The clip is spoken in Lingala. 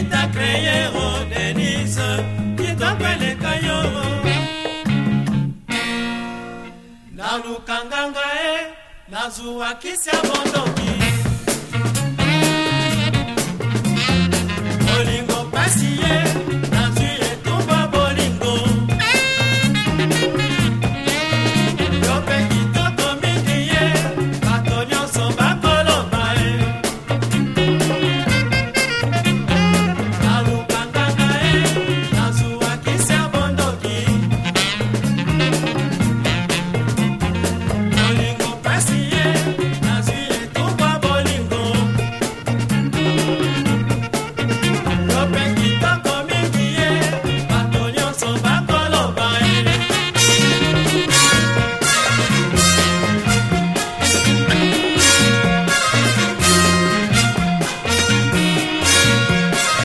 t'a créé, oh Denise, qui t'appelle Kayo. Nalu kanganga nazuwa kisi abondoki.